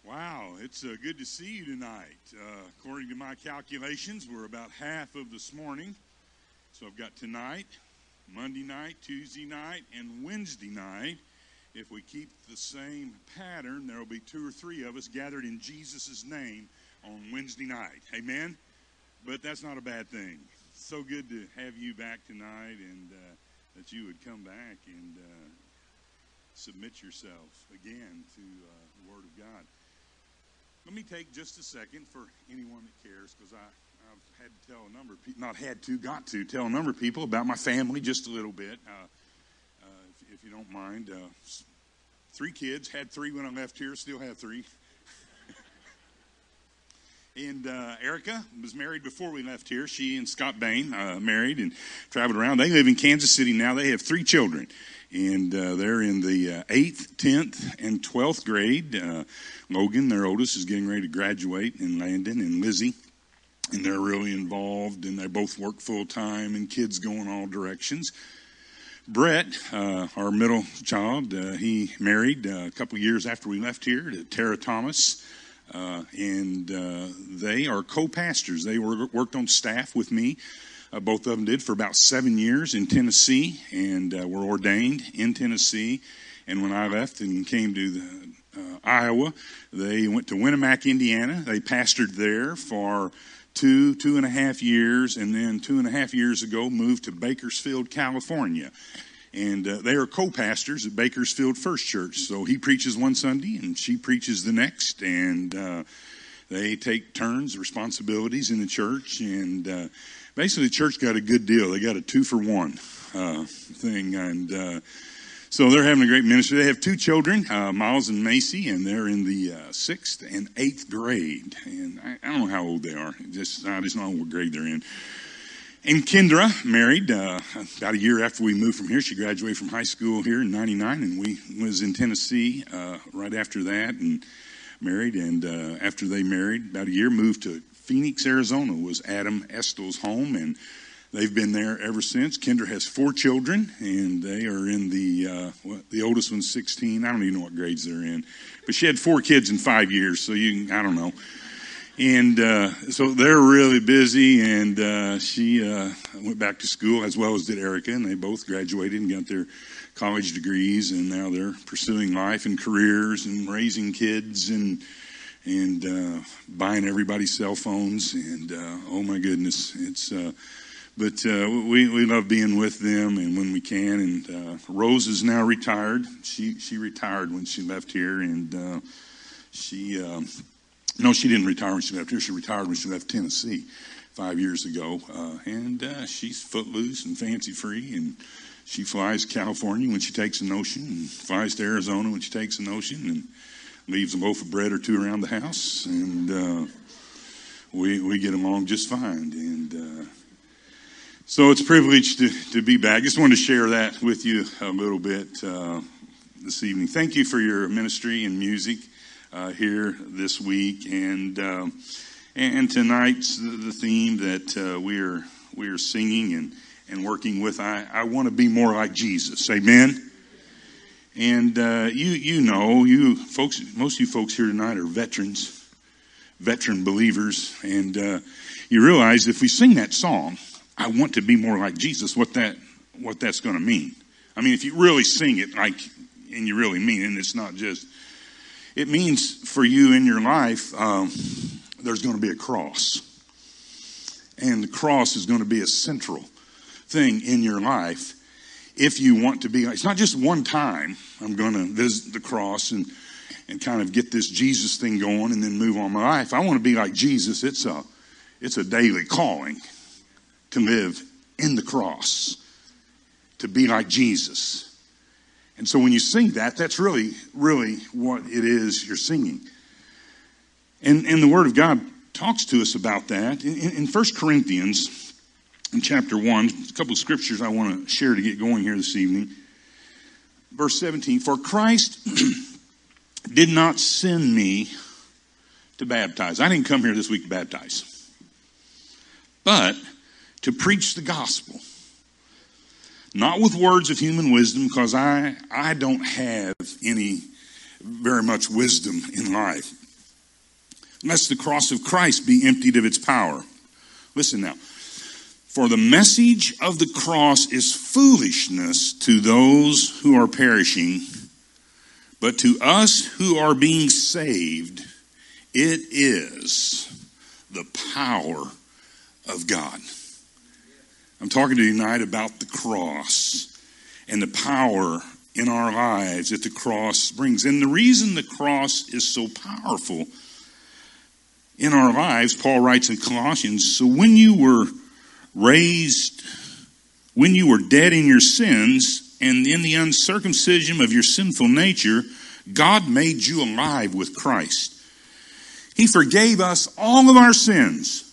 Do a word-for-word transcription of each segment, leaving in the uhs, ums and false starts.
Wow, it's uh, good to see you tonight. Uh, according to my calculations, we're about half of this morning. So I've got tonight, Monday night, Tuesday night, and Wednesday night. If we keep the same pattern, there will be two or three of us gathered in Jesus' name on Wednesday night. Amen? But that's not a bad thing. It's so good to have you back tonight, and uh, that you would come back and uh, submit yourself again to uh, the Word of God. Let me take just a second for anyone that cares, because I've had to tell a number of people, not had to, got to tell a number of people about my family just a little bit, uh, uh, if, if you don't mind. Uh, three kids, had three when I left here, still have three. And uh, Erica was married before we left here. She and Scott Bain uh, married and traveled around. They live in Kansas City now. They have three children, and uh, they're in the uh, eighth, tenth, and twelfth grade. Uh, Logan, their oldest, is getting ready to graduate, and Landon and Lizzie, and they're really involved, and they both work full-time, and kids go in all directions. Brett, uh, our middle child, uh, he married uh, a couple of years after we left here to Tara Thomas. Uh, and uh, they are co-pastors. They were, worked on staff with me. Uh, both of them did for about seven years in Tennessee, and uh, were ordained in Tennessee. And when I left and came to the, uh, Iowa, they went to Winamac, Indiana. They pastored there for two, two and a half years, and then two and a half years ago moved to Bakersfield, California. And uh, they are co-pastors at Bakersfield First Church. So he preaches one Sunday and she preaches the next. And uh, they take turns, responsibilities in the church. And uh, basically the church got a good deal. They got a two for one uh, thing. And uh, so they're having a great ministry. They have two children, uh, Miles and Macy, and they're in the uh, sixth and eighth grade. And I, I don't know how old they are. Just, I just don't know what grade they're in. And Kendra married uh, about a year after we moved from here. She graduated from high school here in ninety-nine, and we was in Tennessee uh, right after that and married. And uh, after they married, about a year, moved to Phoenix, Arizona, was Adam Estel's home, and they've been there ever since. Kendra has four children, and they are in the, uh, what, the oldest one's sixteen. I don't even know what grades they're in. But she had four kids in five years, so you can, I don't know. And uh, so they're really busy, and uh, she uh, went back to school, as well as did Erica, and they both graduated and got their college degrees, and now they're pursuing life and careers and raising kids and and uh, buying everybody cell phones. And uh, oh my goodness, it's uh, but uh, we we love being with them, and when we can. And uh, Rose is now retired. She she retired when she left here, and uh, she. Um, No, she didn't retire when she left here. She retired when she left Tennessee five years ago. Uh, and uh, she's footloose and fancy-free, and she flies to California when she takes a notion, and flies to Arizona when she takes a notion, and leaves a loaf of bread or two around the house, and uh, we we get along just fine. And uh, so it's a privilege to, to be back. Just wanted to share that with you a little bit uh, this evening. Thank you for your ministry and music. Uh, here this week, and um, and tonight's the theme that uh, we are we are singing and, and working with. I, I want to be more like Jesus. Amen. And uh, you you know you folks, most of you folks here tonight are veterans, veteran believers, and uh, you realize if we sing that song, I want to be more like Jesus. What that what that's going to mean. I mean, if you really sing it like and you really mean it, and it's not just. It means for you in your life, um, there's going to be a cross. And the cross is going to be a central thing in your life if you want to be. It's not just one time I'm going to visit the cross and, and kind of get this Jesus thing going and then move on my life. I want to be like Jesus. It's a, it's a daily calling to live in the cross, to be like Jesus. And so when you sing that, that's really, really what it is you're singing. And, and the Word of God talks to us about that. In, in First Corinthians, in chapter one, a couple of scriptures I want to share to get going here this evening. Verse seventeen, for Christ did not send me to baptize. I didn't come here this week to baptize, but to preach the gospel. Not with words of human wisdom, because I, I don't have any very much wisdom in life. lest the cross of Christ be emptied of its power. Listen now. For the message of the cross is foolishness to those who are perishing, but to us who are being saved, it is the power of God. I'm talking to you tonight about the cross and the power in our lives that the cross brings. And the reason the cross is so powerful in our lives, Paul writes in Colossians, so when you were raised, when you were dead in your sins and in the uncircumcision of your sinful nature, God made you alive with Christ. He forgave us all of our sins,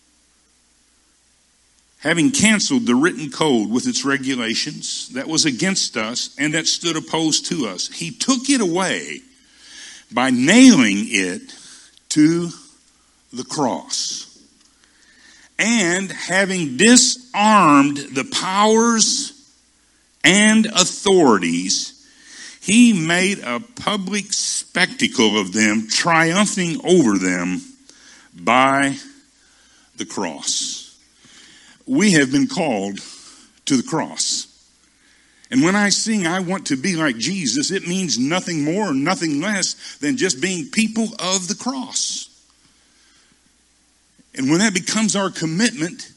having canceled the written code with its regulations that was against us and that stood opposed to us. He took it away by nailing it to the cross. And having disarmed the powers and authorities, he made a public spectacle of them, triumphing over them by the cross. We have been called to the cross. And when I sing, I want to be like Jesus, it means nothing more, nothing less than just being people of the cross. And when that becomes our commitment,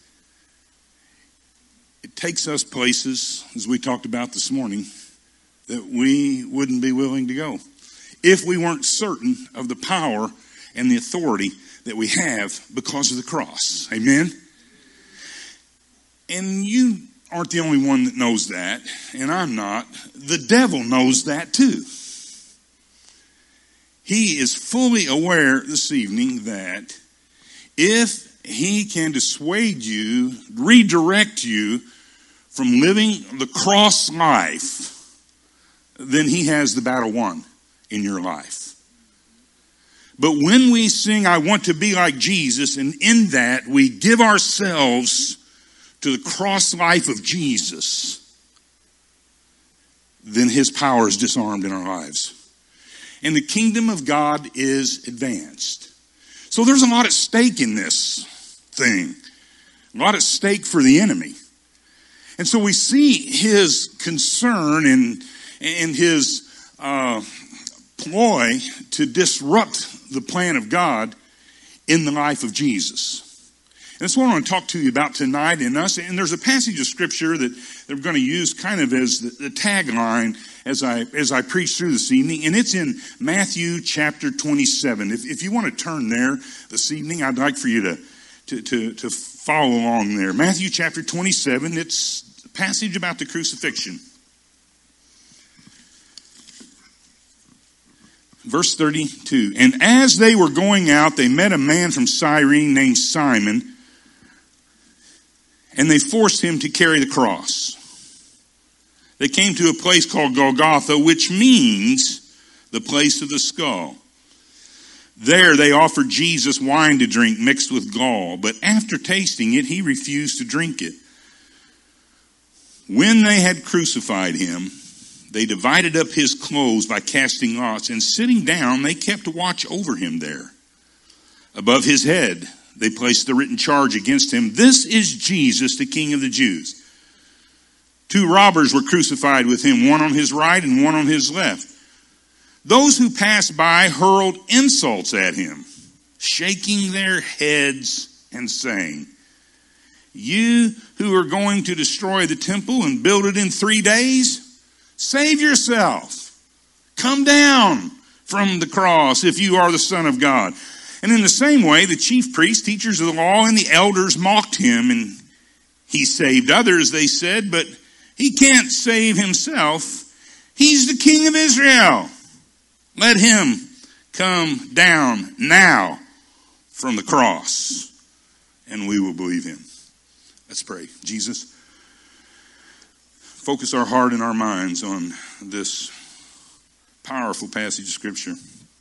it takes us places, as we talked about this morning, that we wouldn't be willing to go if we weren't certain of the power and the authority that we have because of the cross. Amen? And you aren't the only one that knows that, and I'm not. The devil knows that too. He is fully aware this evening that if he can dissuade you, redirect you from living the cross life, then he has the battle won in your life. But when we sing, I want to be like Jesus, and in that we give ourselves to the cross life of Jesus, then his power is disarmed in our lives. And the kingdom of God is advanced. So there's a lot at stake in this thing. A lot at stake for the enemy. And so we see his concern and, and his uh, ploy to disrupt the plan of God in the life of Jesus. And that's what I want to talk to you about tonight in us. And there's a passage of scripture that they're going to use kind of as the, the tagline as I as I preach through this evening. And it's in Matthew chapter twenty-seven. If, if you want to turn there this evening, I'd like for you to, to, to, to follow along there. Matthew chapter twenty-seven, it's a passage about the crucifixion. Verse thirty-two, and as they were going out, they met a man from Cyrene named Simon, and they forced him to carry the cross. They came to a place called Golgotha, which means the place of the skull. There they offered Jesus wine to drink mixed with gall, but after tasting it, he refused to drink it. When they had crucified him, they divided up his clothes by casting lots, and sitting down, they kept watch over him there. Above his head, they placed the written charge against him, "This is Jesus, the King of the Jews." Two robbers were crucified with him, one on his right and one on his left. Those who passed by hurled insults at him, shaking their heads and saying, "You who are going to destroy the temple and build it in three days, save yourself. Come down from the cross if you are the Son of God." And in the same way, the chief priests, teachers of the law, and the elders mocked him. And he saved others, they said, but he can't save himself. He's the King of Israel. Let him come down now from the cross, and we will believe him. Let's pray. Jesus, focus our heart and our minds on this powerful passage of Scripture.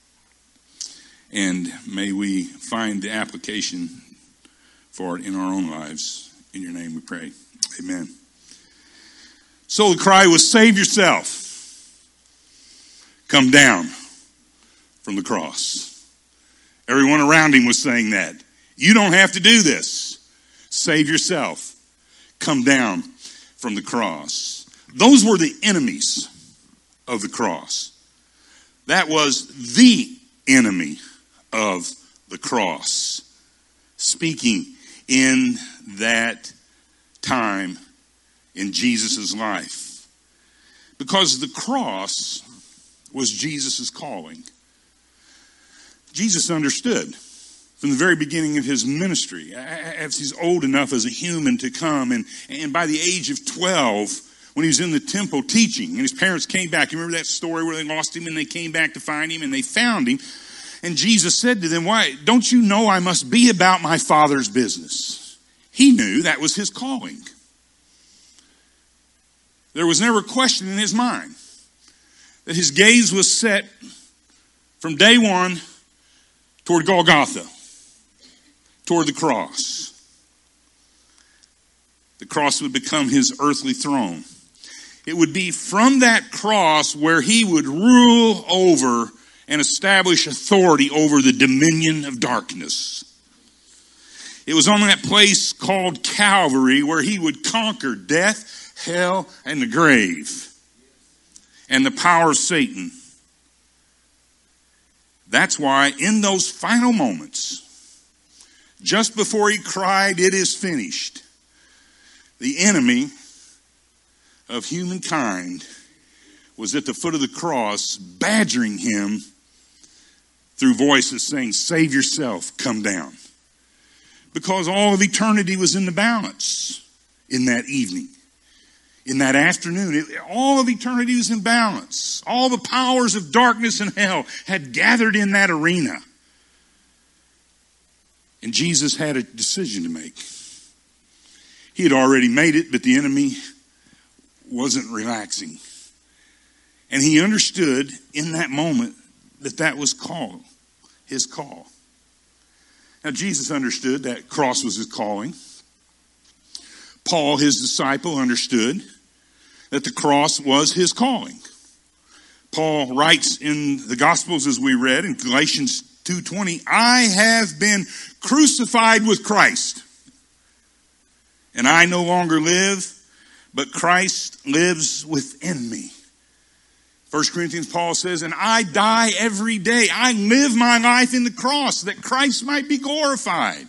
And may we find the application for it in our own lives. In your name we pray. Amen. So the cry was, "Save yourself. Come down from the cross." Everyone around him was saying that. You don't have to do this. Save yourself. Come down from the cross. Those were the enemies of the cross. That was the enemy of the cross, speaking in that time in Jesus' life. Because the cross was Jesus' calling. Jesus understood from the very beginning of his ministry, as he's old enough as a human to come, and, and by the age of twelve, when he was in the temple teaching, and his parents came back. You remember that story where they lost him and they came back to find him and they found him. And Jesus said to them, "Why, don't you know I must be about my Father's business?" He knew that was his calling. There was never a question in his mind that his gaze was set from day one toward Golgotha, toward the cross. The cross would become his earthly throne. It would be from that cross where he would rule over and establish authority over the dominion of darkness. It was on that place called Calvary where he would conquer death, hell, and the grave, and the power of Satan. That's why in those final moments, just before he cried, "It is finished," the enemy of humankind was at the foot of the cross, badgering him through voices saying, "Save yourself, come down." Because all of eternity was in the balance in that evening, in that afternoon. It, all of eternity was in balance. All the powers of darkness and hell had gathered in that arena. And Jesus had a decision to make. He had already made it, but the enemy wasn't relaxing. And he understood in that moment that that was call, his call. Now, Jesus understood that cross was his calling. Paul, his disciple, understood that the cross was his calling. Paul writes in the Gospels, as we read in Galatians two twenty, "I have been crucified with Christ, and I no longer live, but Christ lives within me." First Corinthians, Paul says, "And I die every day. I live my life in the cross that Christ might be glorified,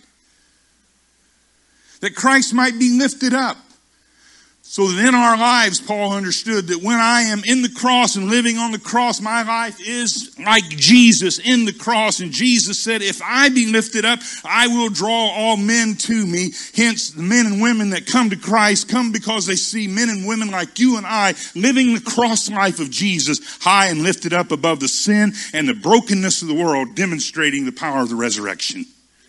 that Christ might be lifted up." So that in our lives, Paul understood that when I am in the cross and living on the cross, my life is like Jesus in the cross. And Jesus said, "If I be lifted up, I will draw all men to me." Hence, the men and women that come to Christ come because they see men and women like you and I living the cross life of Jesus, high and lifted up above the sin and the brokenness of the world, demonstrating the power of the resurrection.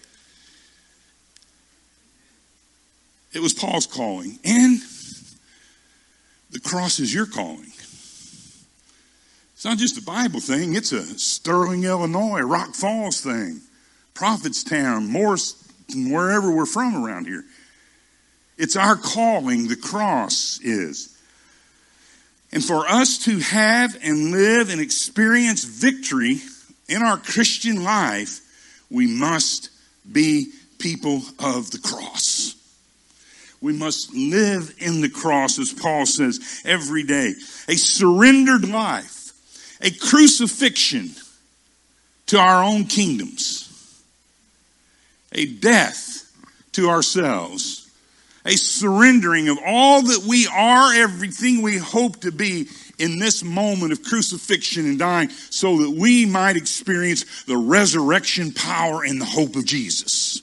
It was Paul's calling, and the cross is your calling. It's not just a Bible thing. It's a Sterling, Illinois, Rock Falls thing. Prophetstown, Morriston, wherever we're from around here. It's our calling, the cross is. And for us to have and live and experience victory in our Christian life, we must be people of the cross. We must live in the cross, as Paul says, every day. A surrendered life, a crucifixion to our own kingdoms, a death to ourselves, a surrendering of all that we are, everything we hope to be in this moment of crucifixion and dying, so that we might experience the resurrection power and the hope of Jesus.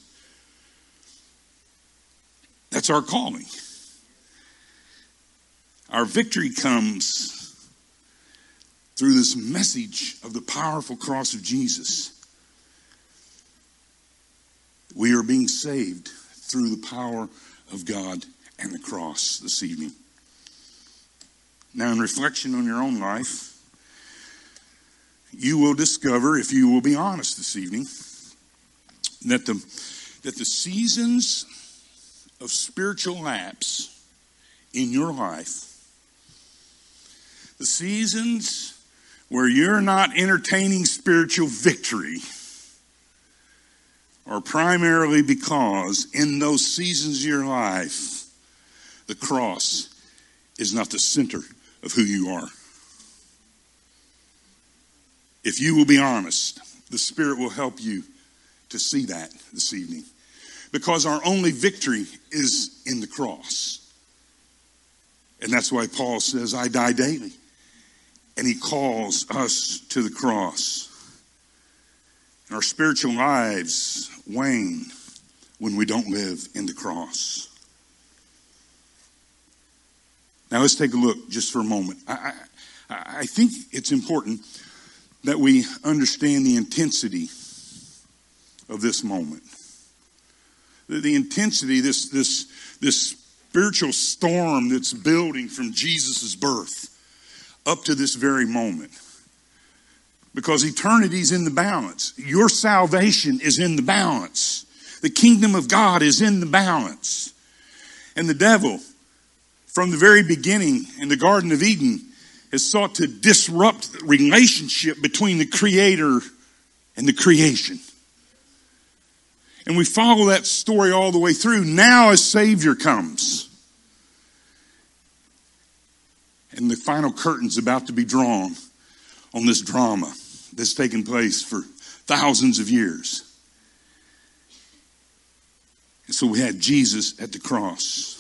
That's our calling. Our victory comes through this message of the powerful cross of Jesus. We are being saved through the power of God and the cross this evening. Now, in reflection on your own life, you will discover, if you will be honest this evening, that the, that the seasons of spiritual lapse in your life, the seasons where you're not entertaining spiritual victory, are primarily because in those seasons of your life, the cross is not the center of who you are. If you will be honest, the Spirit will help you to see that this evening. Because our only victory is in the cross. And that's why Paul says, I die daily. And he calls us to the cross. And our spiritual lives wane when we don't live in the cross. Now let's take a look just for a moment. I, I, I think it's important that we understand the intensity of this moment. The, the intensity, this, this, this spiritual storm that's building from Jesus' birth up to this very moment. Because eternity's in the balance. Your salvation is in the balance. The kingdom of God is in the balance. And the devil, from the very beginning in the Garden of Eden, has sought to disrupt the relationship between the Creator and the creation. And we follow that story all the way through. Now a Savior comes. And the final curtain's about to be drawn on this drama that's taken place for thousands of years. And so we had Jesus at the cross.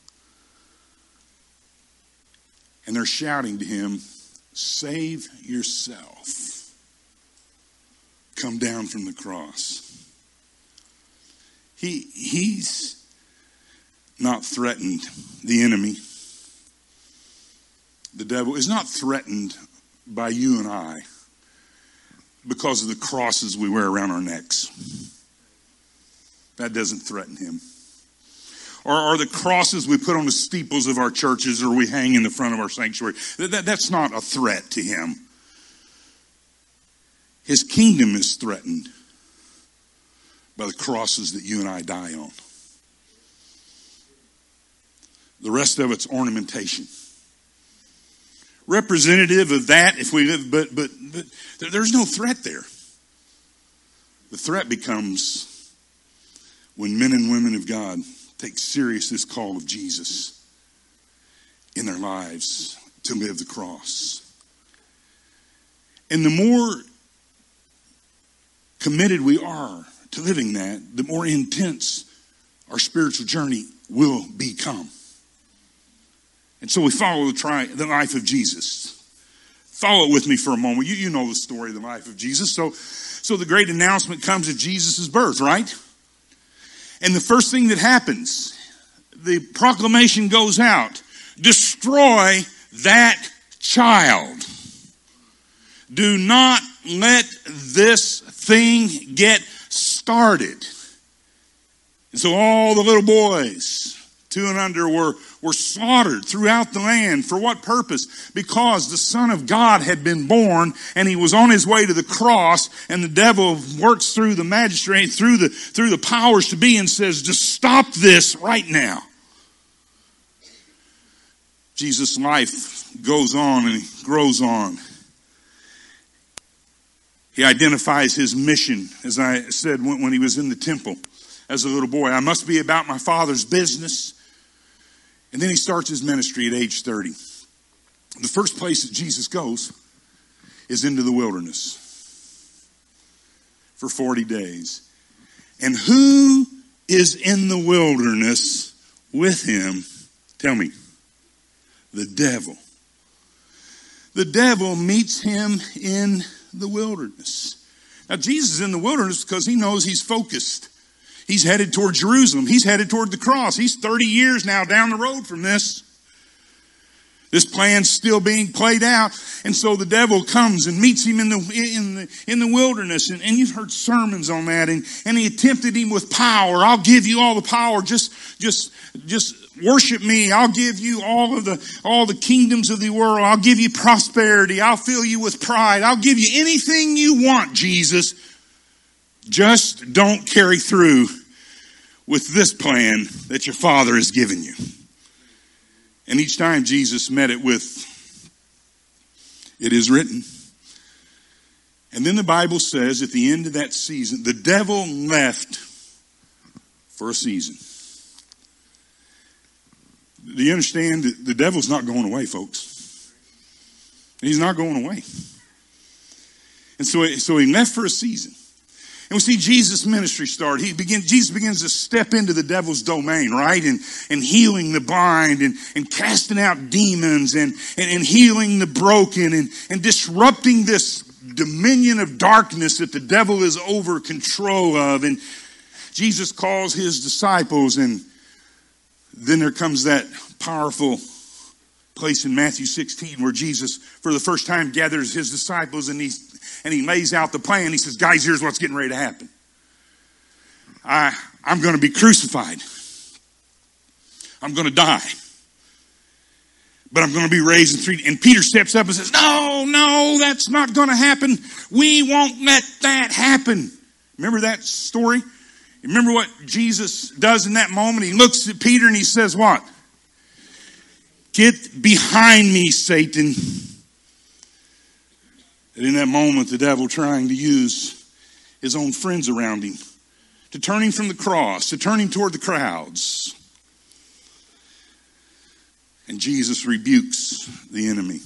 And they're shouting to him, save yourself. Come down from the cross. He, he's not threatened the enemy. The devil is not threatened by you and I because of the crosses we wear around our necks. That doesn't threaten him. Or are the crosses we put on the steeples of our churches or we hang in the front of our sanctuary. That, that, that's not a threat to him. His kingdom is threatened by the crosses that you and I die on. The rest of it's ornamentation. Representative of that, if we live, but, but, but there's no threat there. The threat becomes when men and women of God take serious this call of Jesus in their lives to live the cross. And the more committed we are to living that, the more intense our spiritual journey will become. And so we follow the, tri- the life of Jesus. Follow it with me for a moment. You, you know the story of the life of Jesus. So, so the great announcement comes at Jesus' birth, right? And the first thing that happens, the proclamation goes out, destroy that child. Do not let this thing get started. And so all the little boys, two and under, were, were slaughtered throughout the land. For what purpose? Because the Son of God had been born and he was on his way to the cross, and the devil works through the magistrate, through the, through the powers to be, and says, just stop this right now. Jesus' life goes on and he grows on. He identifies his mission, as I said when, when he was in the temple as a little boy. I must be about my Father's business. And then he starts his ministry at age thirty. The first place that Jesus goes is into the wilderness for forty days. And who is in the wilderness with him? Tell me. The devil. The devil meets him in the wilderness. Now Jesus is in the wilderness because he knows he's focused. He's headed toward Jerusalem. He's headed toward the cross. He's thirty years now down the road from this. This plan's still being played out. And so the devil comes and meets him in the in the, in the wilderness. And, and you've heard sermons on that. And, and he tempted him with power. I'll give you all the power. Just, just, just worship me. I'll give you all of the, all the kingdoms of the world. I'll give you prosperity. I'll fill you with pride. I'll give you anything you want, Jesus. Just don't carry through with this plan that your Father has given you. And each time Jesus met it with, it is written. And then the Bible says at the end of that season, the devil left for a season. Do you understand that the devil's not going away, folks? He's not going away. And so, so he left for a season. And we see Jesus' ministry start. He begins, Jesus begins to step into the devil's domain, right? And, and healing the blind and, and casting out demons and, and, and healing the broken and, and disrupting this dominion of darkness that the devil is over control of. And Jesus calls his disciples, and then there comes that powerful place in Matthew sixteen where Jesus, for the first time, gathers his disciples and he, and he lays out the plan. He says, guys, here's what's getting ready to happen. I, I'm going to be crucified. I'm going to die. But I'm going to be raised in three days. And Peter steps up and says, no, no, that's not going to happen. We won't let that happen. Remember that story? Remember what Jesus does in that moment? He looks at Peter and he says what? Get behind me, Satan. And in that moment, the devil trying to use his own friends around him to turn him from the cross, to turn him toward the crowds. And Jesus rebukes the enemy.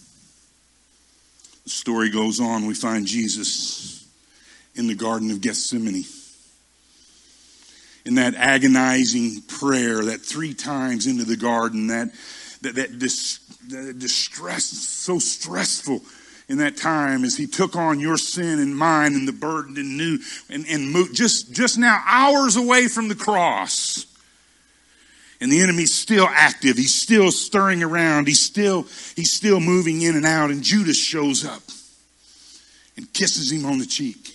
The story goes on. We find Jesus in the Garden of Gethsemane. In that agonizing prayer, that three times into the garden, that that, that, dis, that distress, so stressful in that time as he took on your sin and mine and the burden and knew and, and moved just, just now hours away from the cross. And the enemy's still active. He's still stirring around. He's still, he's still moving in and out. And Judas shows up and kisses him on the cheek.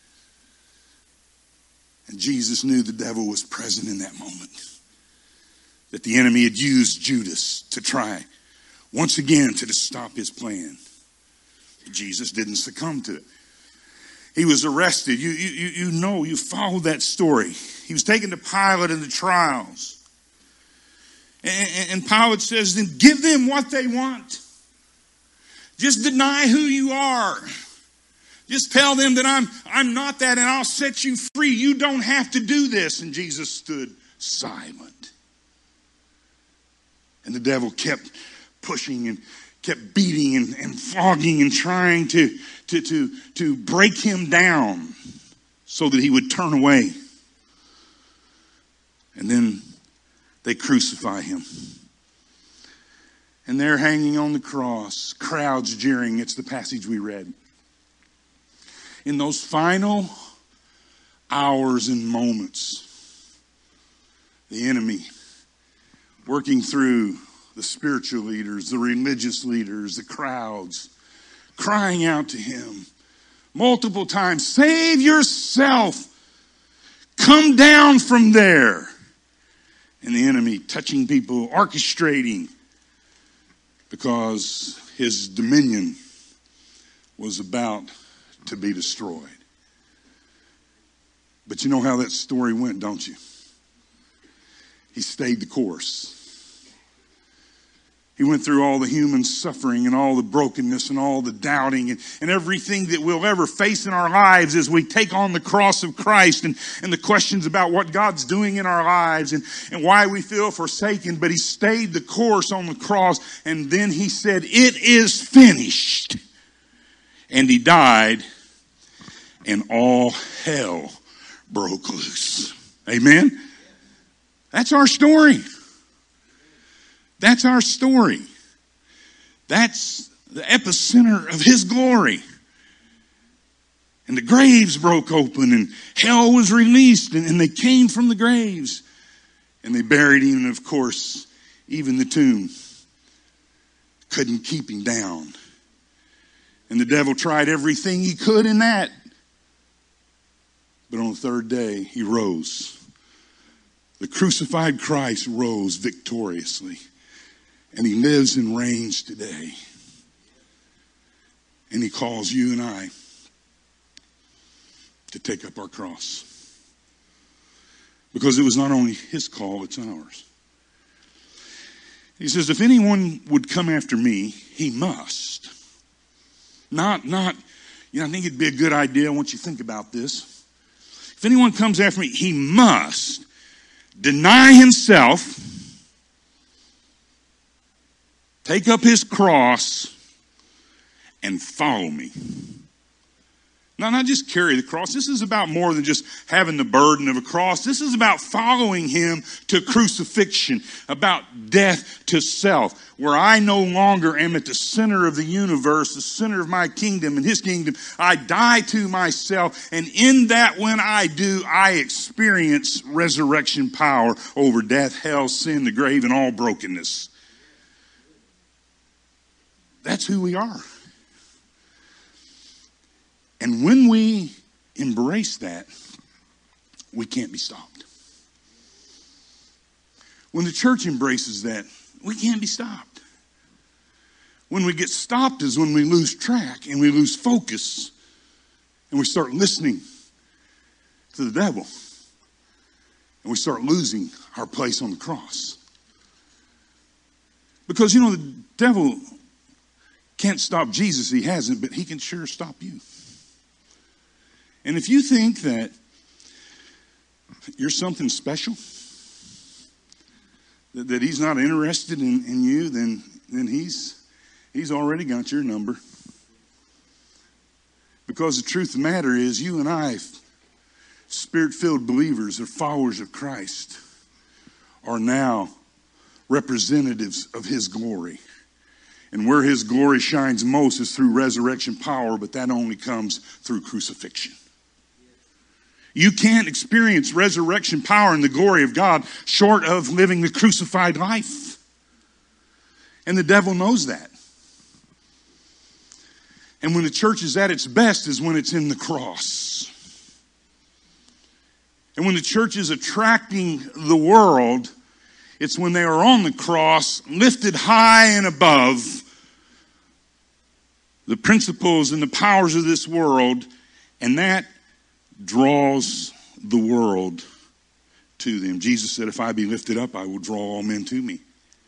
And Jesus knew the devil was present in that moment. That the enemy had used Judas to try once again to stop his plan. But Jesus didn't succumb to it. He was arrested. You, you, you know, you followed that story. He was taken to Pilate in the trials. And, and Pilate says, then give them what they want. Just deny who you are. Just tell them that I'm, I'm not that and I'll set you free. You don't have to do this. And Jesus stood silent. And the devil kept pushing and kept beating and, and flogging and trying to, to, to, to break him down so that he would turn away. And then they crucify him. And they're hanging on the cross, crowds jeering. It's the passage we read. In those final hours and moments, the enemy working through the spiritual leaders, the religious leaders, the crowds, crying out to him multiple times, save yourself, come down from there. And the enemy touching people, orchestrating, because his dominion was about to be destroyed. But you know how that story went, don't you? He stayed the course. He went through all the human suffering and all the brokenness and all the doubting and, and everything that we'll ever face in our lives as we take on the cross of Christ and, and the questions about what God's doing in our lives and, and why we feel forsaken. But he stayed the course on the cross, and then he said, it is finished. And he died, and all hell broke loose. Amen? That's our story. That's our story. That's the epicenter of his glory. And the graves broke open and hell was released, and, and they came from the graves. And they buried him, and of course, even the tomb couldn't keep him down. And the devil tried everything he could in that. But on the third day, he rose. The crucified Christ rose victoriously. And he lives and reigns today. And he calls you and I to take up our cross. Because it was not only his call, it's ours. He says, if anyone would come after me, he must. Not, not, You know, I think it'd be a good idea. I want you to think about this. If anyone comes after me, he must deny himself, take up his cross, and follow me. Now, not just carry the cross. This is about more than just having the burden of a cross. This is about following him to crucifixion, about death to self, where I no longer am at the center of the universe, the center of my kingdom and his kingdom. I die to myself, and in that, when I do, I experience resurrection power over death, hell, sin, the grave, and all brokenness. That's who we are. And when we embrace that, we can't be stopped. When the church embraces that, we can't be stopped. When we get stopped is when we lose track and we lose focus and we start listening to the devil and we start losing our place on the cross. Because, you know, the devil can't stop Jesus. He hasn't, but he can sure stop you. And if you think that you're something special, that, that he's not interested in, in you, then, then he's, he's already got your number. Because the truth of the matter is, you and I, Spirit-filled believers or followers of Christ, are now representatives of his glory. And where his glory shines most is through resurrection power, but that only comes through crucifixion. You can't experience resurrection power and the glory of God short of living the crucified life. And the devil knows that. And when the church is at its best is when it's in the cross. And when the church is attracting the world, it's when they are on the cross, lifted high and above the principles and the powers of this world, and that draws the world to them. Jesus said, if I be lifted up, I will draw all men to me.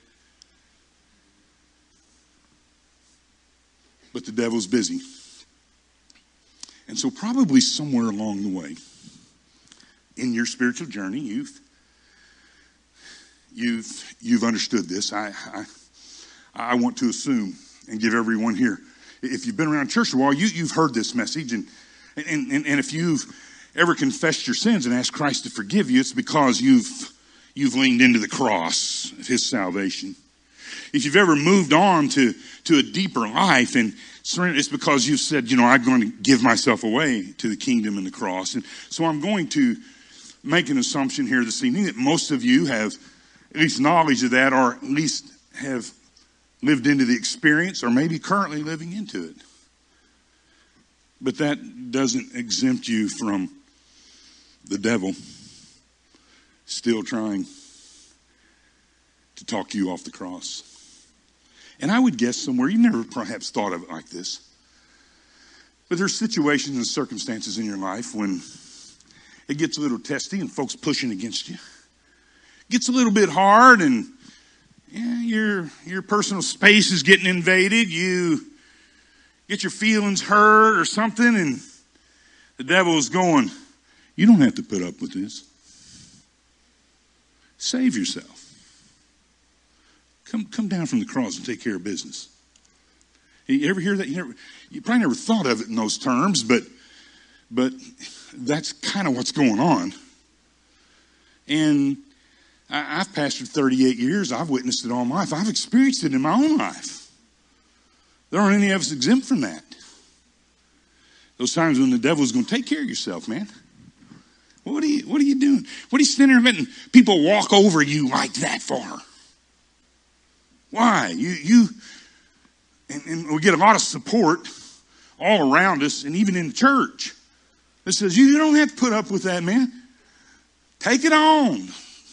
But the devil's busy. And so probably somewhere along the way, in your spiritual journey, you've you've you've understood this. I I, I want to assume and give everyone here, if you've been around church a while, you, you've heard this message. And, and, and, and if you've ever confessed your sins and asked Christ to forgive you, it's because you've you've leaned into the cross of his salvation. If you've ever moved on to, to a deeper life and surrendered, it's because you've said, you know, I'm going to give myself away to the kingdom and the cross. And so I'm going to make an assumption here this evening that most of you have at least knowledge of that, or at least have lived into the experience, or maybe currently living into it. But that doesn't exempt you from the devil still trying to talk you off the cross. And I would guess somewhere, you've never perhaps thought of it like this, but there's situations and circumstances in your life when it gets a little testy and folks pushing against you. It gets a little bit hard, and yeah, your your personal space is getting invaded. You get your feelings hurt or something, and the devil is going, you don't have to put up with this. Save yourself. Come come down from the cross and take care of business. You ever hear that? You never, you probably never thought of it in those terms, but but that's kind of what's going on. And I, I've pastored thirty-eight years. I've witnessed it all my life. I've experienced it in my own life. There aren't any of us exempt from that. Those times when the devil's going to take care of yourself, man. What are you, what are you doing? What are you standing there letting people walk over you like that for? Why? You, you, and, and we get a lot of support all around us, and even in the church, that says, you don't have to put up with that, man. Take it on.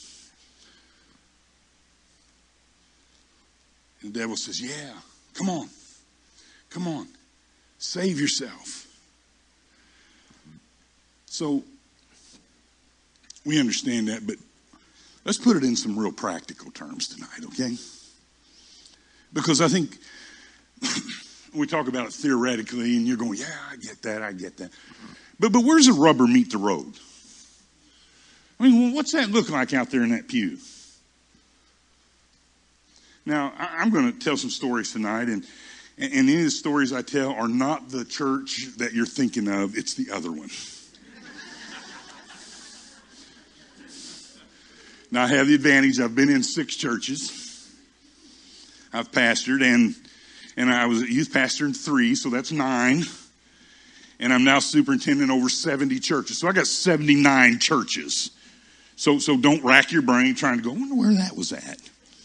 And the devil says, yeah, come on. Come on. Save yourself. So, we understand that, but let's put it in some real practical terms tonight, okay? Because I think we talk about it theoretically, and you're going, yeah, I get that, I get that. But but where's the rubber meet the road? I mean, what's that look like out there in that pew? Now, I'm going to tell some stories tonight, and, and any of the stories I tell are not the church that you're thinking of. It's the other one. Now, I have the advantage. I've been in six churches. I've pastored, and and I was a youth pastor in three, so that's nine. And I'm now superintendent over seventy churches. So I got seventy-nine churches. So so don't rack your brain trying to go, I wonder where that was at.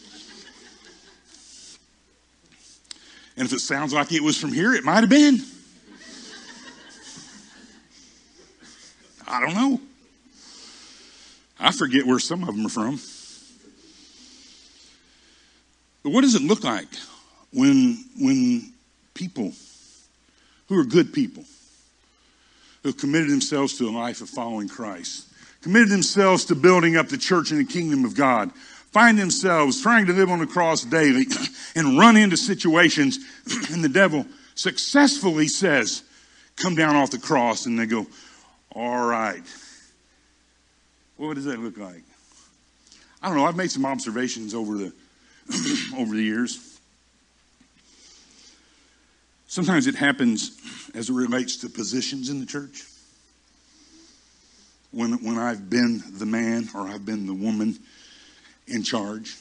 And if it sounds like it was from here, it might have been. I don't know. I forget where some of them are from. But what does it look like when, when people who are good people, who have committed themselves to a life of following Christ, committed themselves to building up the church and the kingdom of God, find themselves trying to live on the cross daily and run into situations and the devil successfully says, come down off the cross, and they go, all right. What does that look like? I don't know. I've made some observations over the over the years. Sometimes it happens as it relates to positions in the church. When when I've been the man or I've been the woman in charge.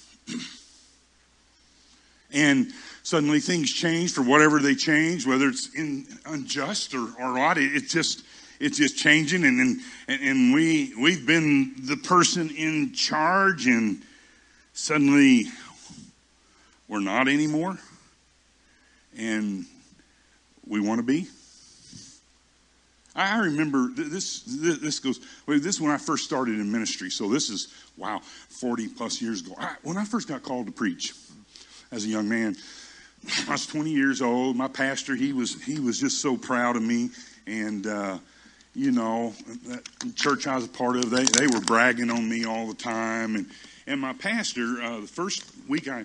And suddenly things change for whatever they change, whether it's in, unjust or, or not. It, it's just it's just changing, and and, and we we've been the person in charge, and suddenly we're not anymore, and we want to be. I remember this, this goes, this is when I first started in ministry. So this is, wow, forty plus years ago. I, when I first got called to preach as a young man, I was twenty years old. My pastor, he was, he was just so proud of me. And, uh, you know, that church I was a part of, they, they were bragging on me all the time. And, and my pastor, uh, the first week I,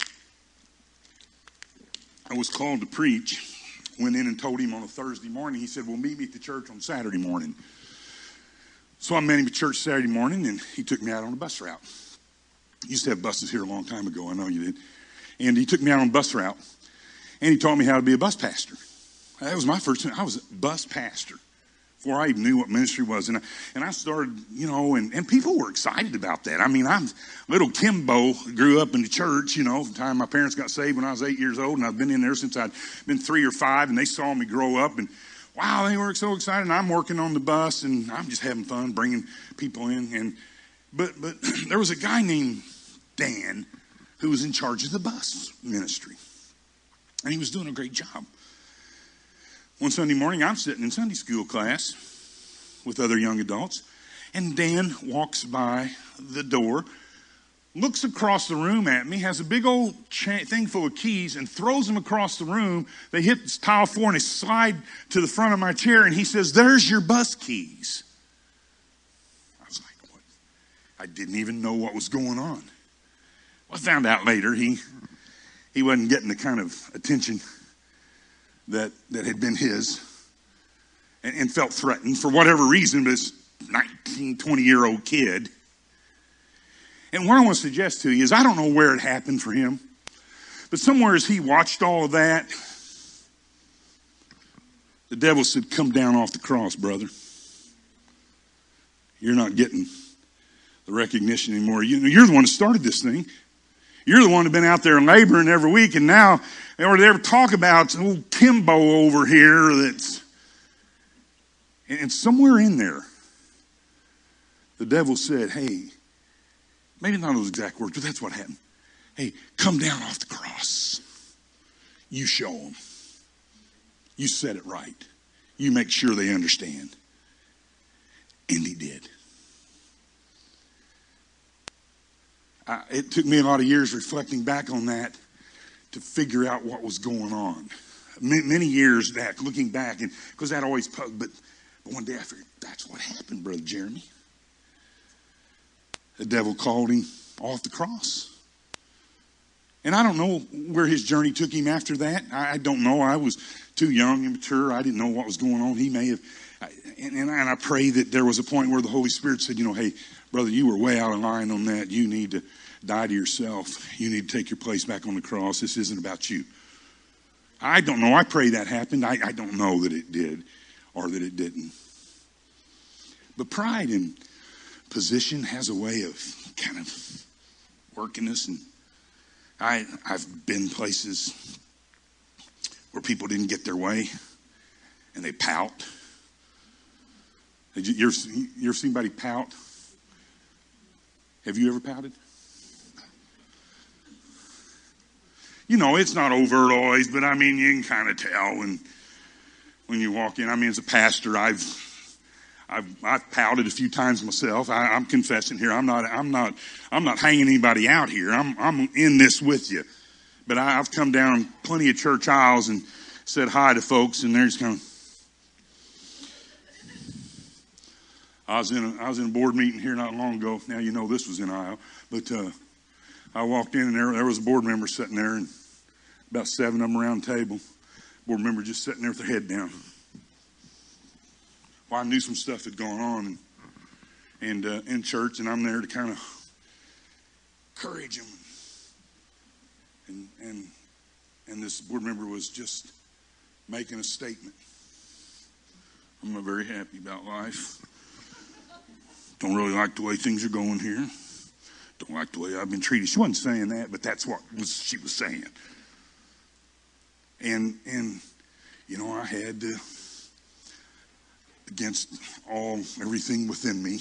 I was called to preach, went in and told him on a Thursday morning. He said, well, meet me at the church on Saturday morning. So I met him at church Saturday morning, and he took me out on a bus route. Used to have buses here a long time ago. I know you did. And he took me out on a bus route, and he taught me how to be a bus pastor. That was my first time. I was a bus pastor before I even knew what ministry was. And I, and I started, you know, and, and people were excited about that. I mean, I'm little Kimbo, grew up in the church, you know, from the time my parents got saved when I was eight years old. And I've been in there since I'd been three or five. And they saw me grow up. And, wow, they were so excited. And I'm working on the bus. And I'm just having fun bringing people in. And But, but there was a guy named Dan who was in charge of the bus ministry. And he was doing a great job. One Sunday morning, I'm sitting in Sunday school class with other young adults, and Dan walks by the door, looks across the room at me, has a big old cha- thing full of keys, and throws them across the room. They hit this tile floor, and they slide to the front of my chair, and he says, there's your bus keys. I was like, what? I didn't even know what was going on. Well, I found out later he he wasn't getting the kind of attention that that had been his, and, and felt threatened for whatever reason, this nineteen, twenty-year-old kid. And what I want to suggest to you is I don't know where it happened for him, but somewhere as he watched all of that, the devil said, come down off the cross, brother. You're not getting the recognition anymore. You, you're the one who started this thing. You're the one who's been out there laboring every week, and now or they ever talk about old Kimbo over here that's, and somewhere in there, the devil said, hey, maybe not those exact words, but that's what happened. Hey, come down off the cross. You show them. You set it right. You make sure they understand. And he did. I, it took me a lot of years reflecting back on that to figure out what was going on. Many years back, looking back, and because that always, but, but one day I figured, that's what happened, Brother Jeremy. The devil called him off the cross. And I don't know where his journey took him after that. I don't know. I was too young and mature. I didn't know what was going on. He may have. And, and I pray that there was a point where the Holy Spirit said, you know, hey, brother, you were way out of line on that. You need to die to yourself. You need to take your place back on the cross. This isn't about you. I don't know. I pray that happened. I, I don't know that it did or that it didn't. But pride in position has a way of kind of working us. And I, I've been places where people didn't get their way and they pout. You, you, ever, you ever seen anybody pout? Have you ever pouted? You know, it's not overt always, but I mean, you can kind of tell when when you walk in. I mean, as a pastor, I've I've I've pouted a few times myself. I, I'm confessing here. I'm not I'm not I'm not hanging anybody out here. I'm I'm in this with you. But I, I've come down plenty of church aisles and said hi to folks, and they're just kind of. I was in a, I was in a board meeting here not long ago. Now you know this was in Iowa, but uh, I walked in and there there was a board member sitting there, and about seven of them around the table. Board member just sitting there with their head down. Well, I knew some stuff had gone on and, and uh, in church, and I'm there to kind of encourage them. And and and this board member was just making a statement. I'm not very happy about life. Don't really like the way things are going here. Don't like the way I've been treated. She wasn't saying that, but that's what was, she was saying. And, and you know, I had to, against all, everything within me,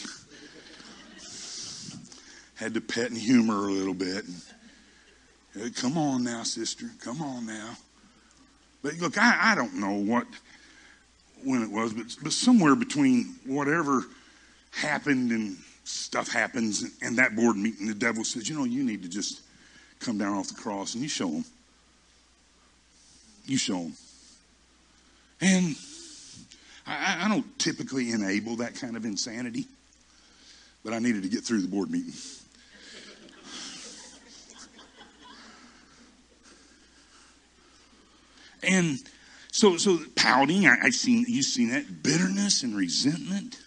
had to pet and humor her a little bit. And, hey, come on now, sister. Come on now. But look, I, I don't know what, when it was, but, but somewhere between whatever happened and stuff happens and, and that board meeting, the devil says, you know, you need to just come down off the cross, and you show them. You show them. And I, I don't typically enable that kind of insanity, but I needed to get through the board meeting. And so, so pouting, I, I seen, you've seen that, bitterness and resentment.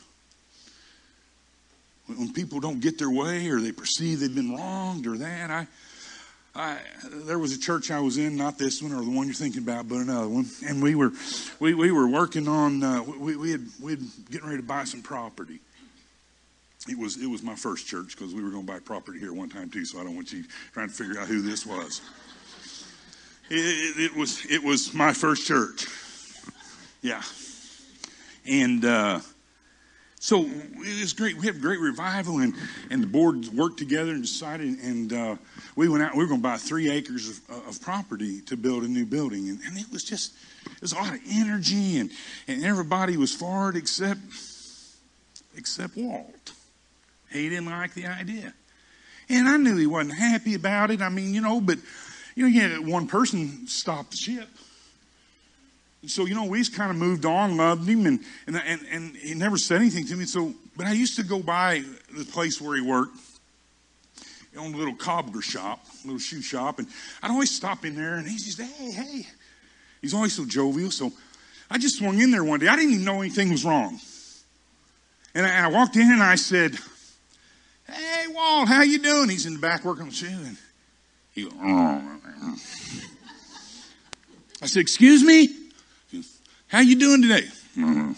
When people don't get their way or they perceive they've been wronged or that, I, I, there was a church I was in, not this one or the one you're thinking about, but another one, and we were, we, we were working on, uh, we, we had, we had getting ready to buy some property. It was, it was my first church because we were going to buy property here one time too, so I don't want you trying to figure out who this was. It, it, it was, it was my first church. Yeah. And, uh, So it was great. We had a great revival, and, and the board worked together and decided, and uh, we went out. We were going to buy three acres of, of property to build a new building, and, and it was just it was a lot of energy, and, and everybody was for it except except Walt. He didn't like the idea, and I knew he wasn't happy about it. I mean, you know, but you know, you had one person stop the ship. So, you know, we just kind of moved on, loved him, and, and and and he never said anything to me. So, but I used to go by the place where he worked. He owned a little cobbler shop, a little shoe shop, and I'd always stop in there, and he's just, hey, hey. He's always so jovial. So I just swung in there one day. I didn't even know anything was wrong. And I, and I walked in, and I said, hey, Walt, how you doing? He's in the back working on the shoe, and he goes, oh. I said, excuse me? How you doing today? I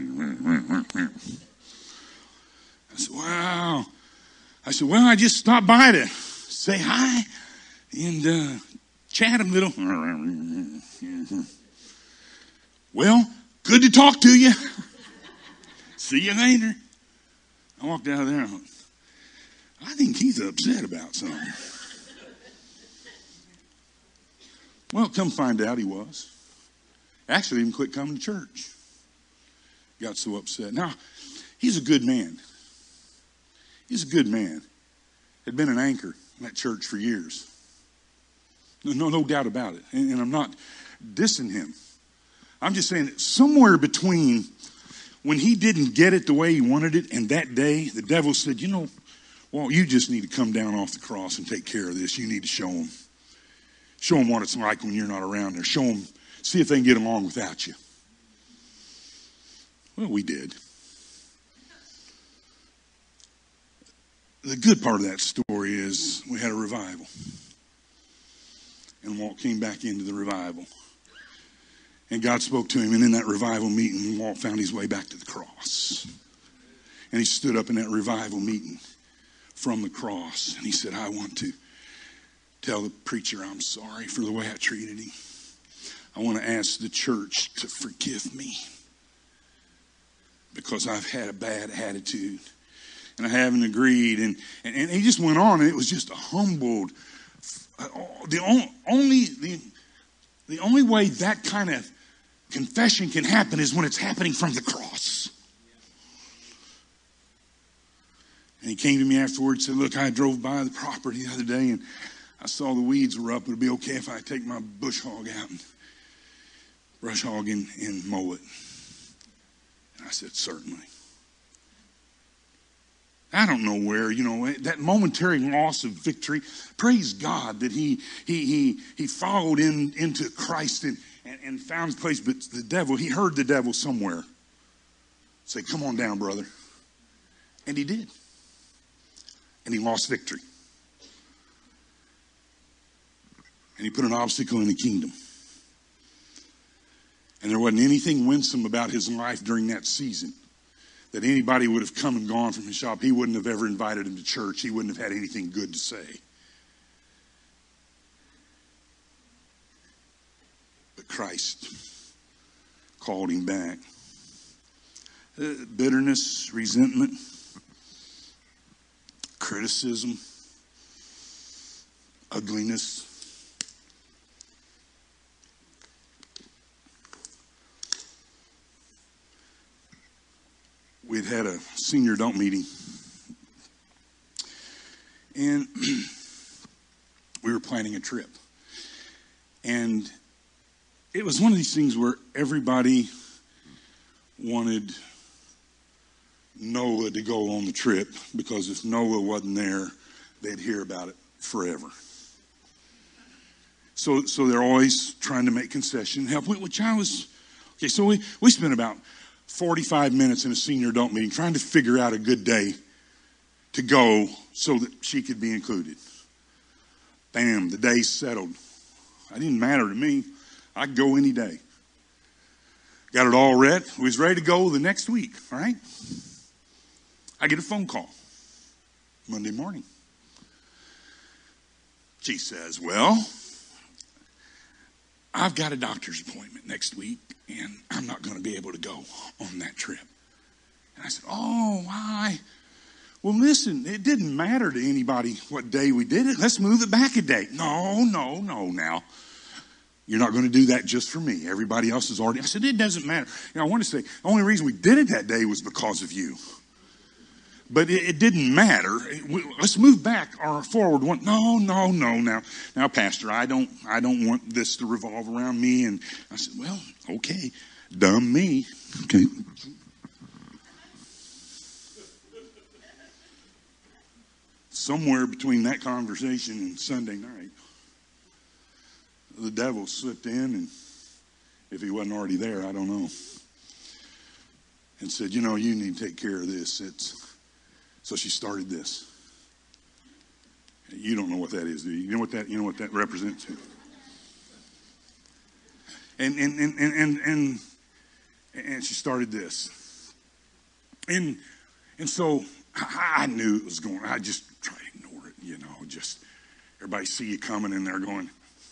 said, wow. I said, well, I just stopped by to say hi and uh, chat a little. Well, good to talk to you. See you later. I walked out of there and I, went, I think he's upset about something. Well, come find out he was. Actually, even quit coming to church. Got so upset. Now, he's a good man. He's a good man. Had been an anchor in that church for years. No, no, no doubt about it. And, and I'm not dissing him. I'm just saying that somewhere between when he didn't get it the way he wanted it and that day, the devil said, you know, well, you just need to come down off the cross and take care of this. You need to show him. Show them what it's like when you're not around there. Show them, see if they can get along without you. Well, we did. The good part of that story is we had a revival. And Walt came back into the revival. And God spoke to him. And in that revival meeting, Walt found his way back to the cross. And he stood up in that revival meeting from the cross. And he said, I want to tell the preacher I'm sorry for the way I treated him. I want to ask the church to forgive me because I've had a bad attitude and I haven't agreed. And, and, and he just went on, and it was just a humbled. The only, the, the only way that kind of confession can happen is when it's happening from the cross. And he came to me afterwards and said, look, I drove by the property the other day and I saw the weeds were up. Would it be okay if I take my bush hog out and brush hog and, and mow it? And I said, certainly. I don't know where, you know, that momentary loss of victory. Praise God that he he he he followed in into Christ and, and, and found his place. But the devil, he heard the devil somewhere say, come on down, brother. And he did. And he lost victory. And he put an obstacle in the kingdom. And there wasn't anything winsome about his life during that season that anybody would have come and gone from his shop. He wouldn't have ever invited him to church. He wouldn't have had anything good to say. But Christ called him back. Uh, bitterness, resentment, criticism, ugliness. We'd had a senior adult meeting, and we were planning a trip. And it was one of these things where everybody wanted Noah to go on the trip, because if Noah wasn't there, they'd hear about it forever. So so they're always trying to make concession, help, which I was, okay, so we, we spent about forty-five minutes in a senior adult meeting trying to figure out a good day to go so that she could be included. Bam, the day settled. It didn't matter to me. I could go any day. Got it all read. We was ready to go the next week, all right? I get a phone call Monday morning. She says, well, I've got a doctor's appointment next week, and I'm not going to be able to go on that trip. And I said, oh, why? Well, listen, it didn't matter to anybody what day we did it. Let's move it back a day. No, no, no, now. You're not going to do that just for me. Everybody else is already. I said, it doesn't matter. You know, I want to say, the only reason we did it that day was because of you. But it, it didn't matter. It, we, let's move back or forward one. No, no, no. Now, now, Pastor, I don't, I don't want this to revolve around me. And I said, well, okay, dumb me. Okay. Somewhere between that conversation and Sunday night, the devil slipped in, and if he wasn't already there, I don't know, and said, you know, you need to take care of this. It's So she started this. You don't know what that is, do you? You know what that, you know what that represents? And and and and and and, and she started this. And and so I, I knew it was going. I just try to ignore it, you know. Just everybody see you coming, and they're going.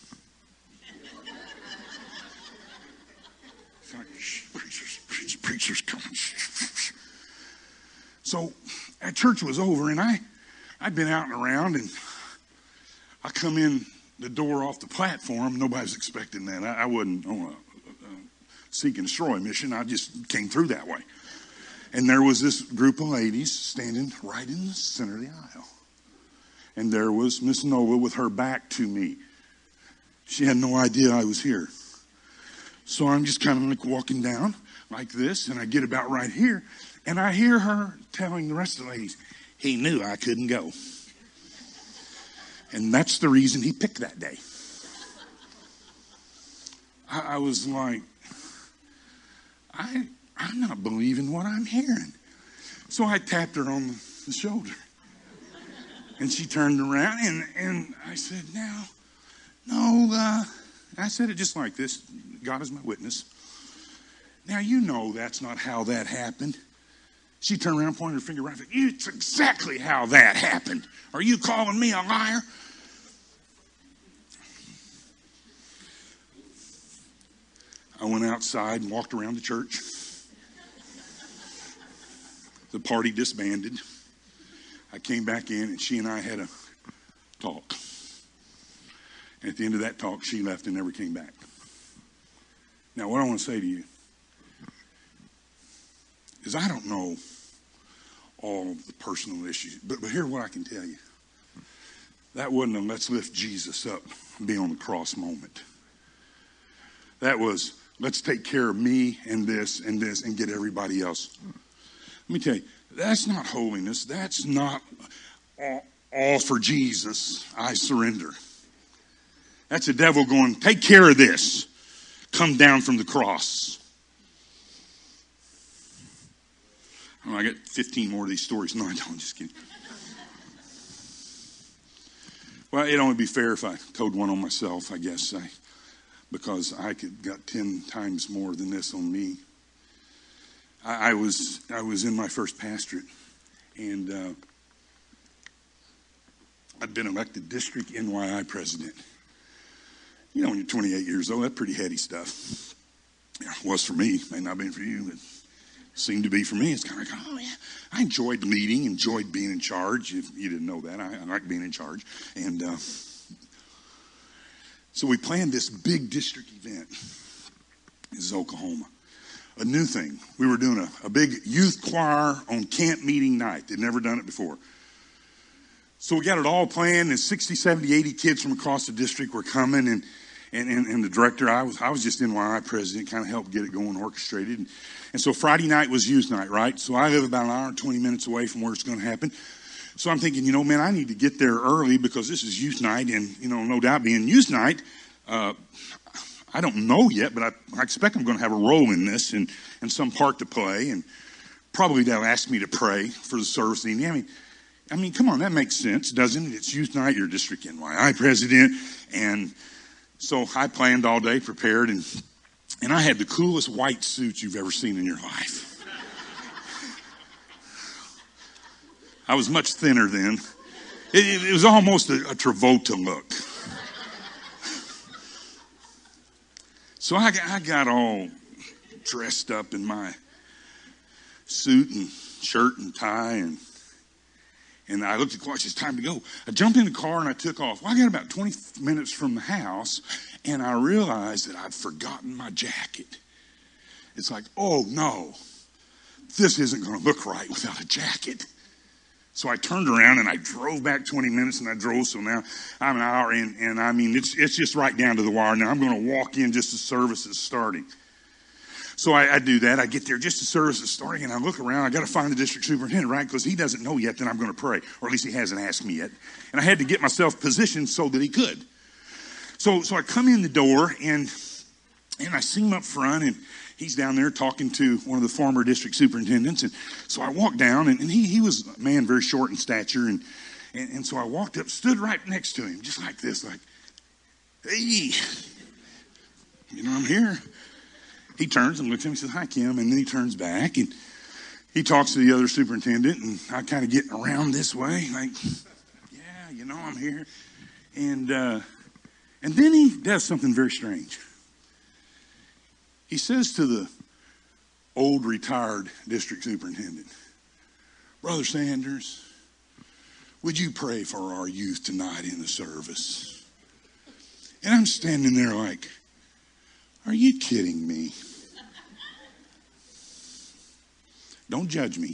It's like, preachers, preachers, preachers coming. So that church was over, and I, I'd been out and around, and I come in the door off the platform. Nobody was expecting that. I, I wasn't on a, a seek and destroy mission. I just came through that way. And there was this group of ladies standing right in the center of the aisle. And there was Miss Nova with her back to me. She had no idea I was here. So I'm just kind of like walking down like this, and I get about right here, and I hear her telling the rest of the ladies, he knew I couldn't go. And that's the reason he picked that day. I, I was like, I, I'm not believing what I'm hearing. So I tapped her on the shoulder. And she turned around, and, and I said, now, no, uh, I said it just like this. God is my witness. Now, you know that's not how that happened. She turned around and pointed her finger right at me. It's exactly how that happened. Are you calling me a liar? I went outside and walked around the church. The party disbanded. I came back in, and she and I had a talk. And at the end of that talk, she left and never came back. Now, what I want to say to you is I don't know all the personal issues, but, but here's what I can tell you. That wasn't a let's lift Jesus up and be on the cross moment. That was, let's take care of me and this and this and get everybody else. Let me tell you, that's not holiness. That's not all, all for Jesus. I surrender. That's the devil going, take care of this. Come down from the cross. Oh, I got fifteen more of these stories. No, I don't. Just kidding. Well, it'd only be fair if I told one on myself, I guess, I, because I could got ten times more than this on me. I, I was I was in my first pastorate, and uh, I'd been elected district N Y I president. You know, when you're twenty-eight years old, that's pretty heady stuff. Yeah, it was for me. May not have been for you, but seemed to be for me. It's kind of like, oh, yeah. I enjoyed leading, enjoyed being in charge. If you didn't know that, I, I like being in charge. And uh, so we planned this big district event. This is Oklahoma. A new thing. We were doing a, a big youth choir on camp meeting night. They'd never done it before. So we got it all planned, and sixty, seventy, eighty kids from across the district were coming, and And, and, and the director, I was I was just N Y I president, kind of helped get it going, orchestrated. And, and so Friday night was youth night, right? So I live about an hour and twenty minutes away from where it's going to happen. So I'm thinking, you know, man, I need to get there early because this is youth night. And, you know, no doubt being youth night, uh, I don't know yet, but I, I expect I'm going to have a role in this and, and some part to play. And probably they'll ask me to pray for the service. I mean, I mean, come on, that makes sense, doesn't it? It's youth night, you're district N Y I president, and so I planned all day, prepared, and and I had the coolest white suit you've ever seen in your life. I was much thinner then. It, it, it was almost a, a Travolta look. So I, I got all dressed up in my suit and shirt and tie, and And I looked at the clock, it's time to go. I jumped in the car and I took off. Well, I got about twenty minutes from the house, and I realized that I'd forgotten my jacket. It's like, oh no, this isn't going to look right without a jacket. So I turned around and I drove back twenty minutes, and I drove, so now I'm an hour in, and I mean, it's it's just right down to the wire. Now I'm going to walk in just as service is starting. So I, I do that. I get there just as service is starting, and I look around. I got to find the district superintendent, right? Because he doesn't know yet that I'm going to pray, or at least he hasn't asked me yet. And I had to get myself positioned so that he could. So, so I come in the door, and and I see him up front, and he's down there talking to one of the former district superintendents. And so I walked down, and, and he he was a man very short in stature, and, and and so I walked up, stood right next to him, just like this, like, hey, you know, I'm here. He turns and looks at me and says, hi, Kim. And then he turns back and he talks to the other superintendent. And I kind of get around this way, like, yeah, you know, I'm here. And uh, and then he does something very strange. He says to the old retired district superintendent, Brother Sanders, would you pray for our youth tonight in the service? And I'm standing there like, are you kidding me? Don't judge me.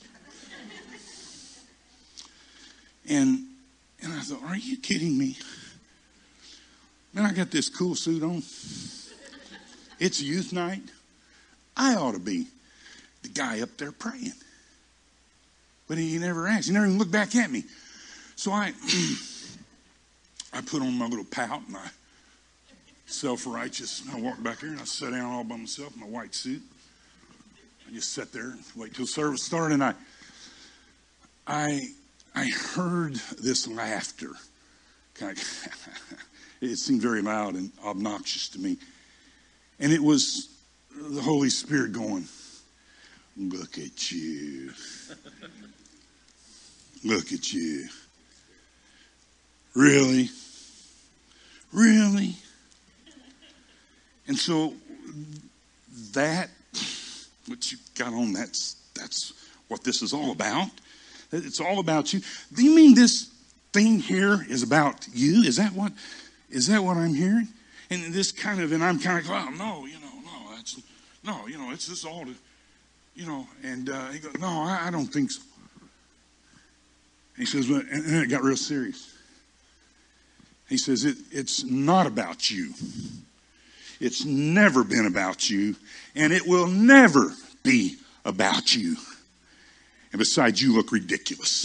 And and I thought, are you kidding me? Man, I got this cool suit on. It's youth night. I ought to be the guy up there praying. But he never asked. He never even looked back at me. So I I put on my little pout and I self-righteous. I walked back here and I sat down all by myself in my white suit. I just sat there and wait till service started, and I, I, I heard this laughter. Kind of, it seemed very loud and obnoxious to me, and it was the Holy Spirit going, "Look at you, look at you, really, really." And so that, what you got on, that's that's what this is all about. It's all about you. Do you mean this thing here is about you? Is that what is that what I'm hearing? And this kind of, and I'm kind of, oh no, you know, no, that's no, you know, it's this all to, you know. And uh, he goes, no, I, I don't think so. He says, well, and then it got real serious. He says, it, it's not about you. It's never been about you, and it will never be about you. And besides, you look ridiculous.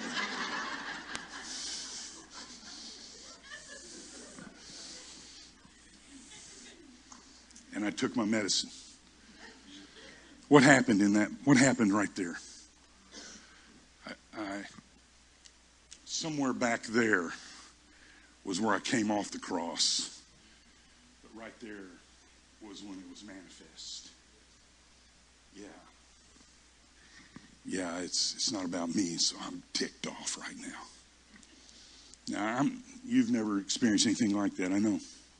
And I took my medicine. What happened in that? What happened right there? I, I somewhere back there was where I came off the cross. Right there was when it was manifest. Yeah. Yeah, it's it's not about me, so I'm ticked off right now. Now, I'm, you've never experienced anything like that, I know.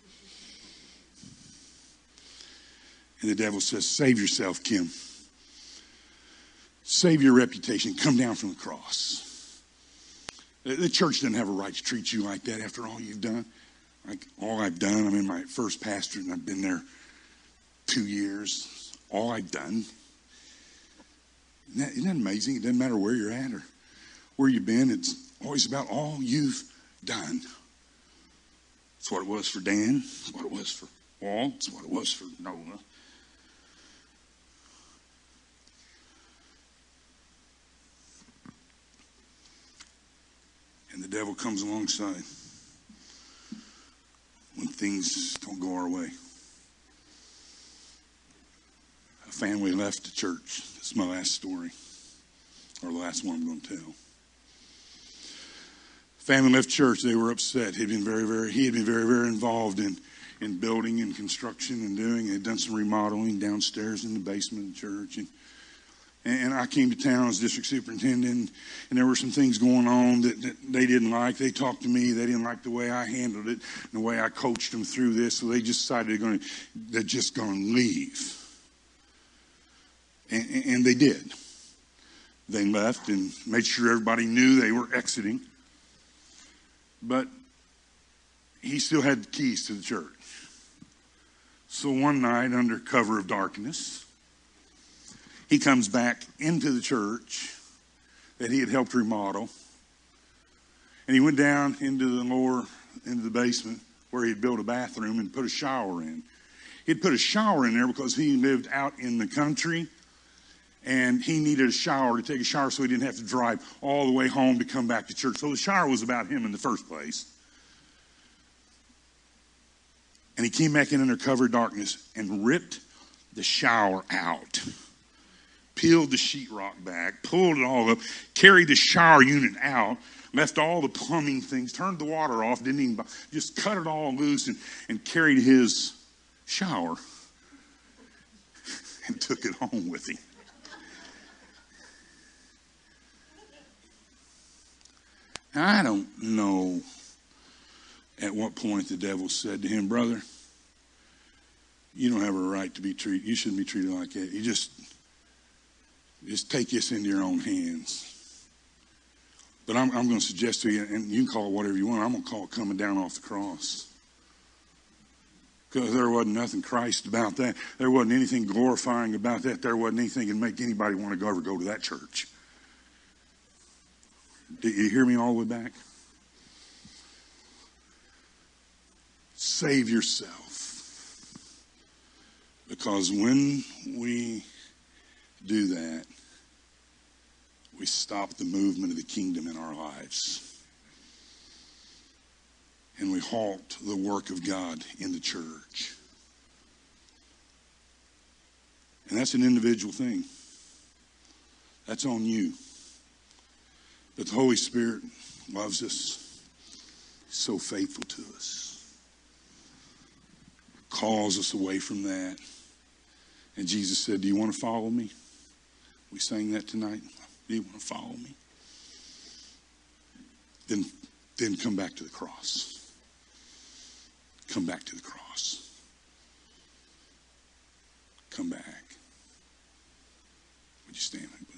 And the devil says, save yourself, Kim. Save your reputation. Come down from the cross. The church doesn't have a right to treat you like that after all you've done. Like all I've done, I'm in my first pastorate, and I've been there two years. All I've done. Isn't that, isn't that amazing? It doesn't matter where you're at or where you've been. It's always about all you've done. It's what it was for Dan. It's what it was for Walt. It's what it was for Noah. And the devil comes alongside when things don't go our way. A family left the church. This is my last story, or the last one I'm going to tell. Family left church. They were upset. He'd been very, very. He had been very, very involved in, in building and construction and doing. He had done some remodeling downstairs in the basement of the church. And And I came to town as district superintendent, and there were some things going on that, that they didn't like. They talked to me. They didn't like the way I handled it and the way I coached them through this. So they just decided they're going to, they're just going to leave. And, and they did. They left and made sure everybody knew they were exiting. But he still had the keys to the church. So one night, under cover of darkness, he comes back into the church that he had helped remodel. And he went down into the lower, into the basement where he'd built a bathroom and put a shower in. He'd put a shower in there because he lived out in the country and he needed a shower to take a shower so he didn't have to drive all the way home to come back to church. So the shower was about him in the first place. And he came back in under cover of darkness and ripped the shower out. Peeled the sheetrock back, pulled it all up, carried the shower unit out, left all the plumbing things, turned the water off, didn't even, just cut it all loose and, and carried his shower and took it home with him. Now, I don't know at what point the devil said to him, brother, you don't have a right to be treated, you shouldn't be treated like that. You just... Just take this into your own hands. But I'm, I'm going to suggest to you, and you can call it whatever you want, I'm going to call it coming down off the cross. Because there wasn't nothing Christ about that. There wasn't anything glorifying about that. There wasn't anything that make anybody want to go ever go to that church. Did you hear me all the way back? Save yourself. Because when we do that, we stop the movement of the kingdom in our lives. and we halt the work of God in the church. And that's an individual thing. That's on you. But the Holy Spirit loves us. He's so faithful to us. Calls us away from that. And Jesus said, do you want to follow me? We sang that tonight. Do you want to follow me? Then, then come back to the cross. Come back to the cross. Come back. Would you stand?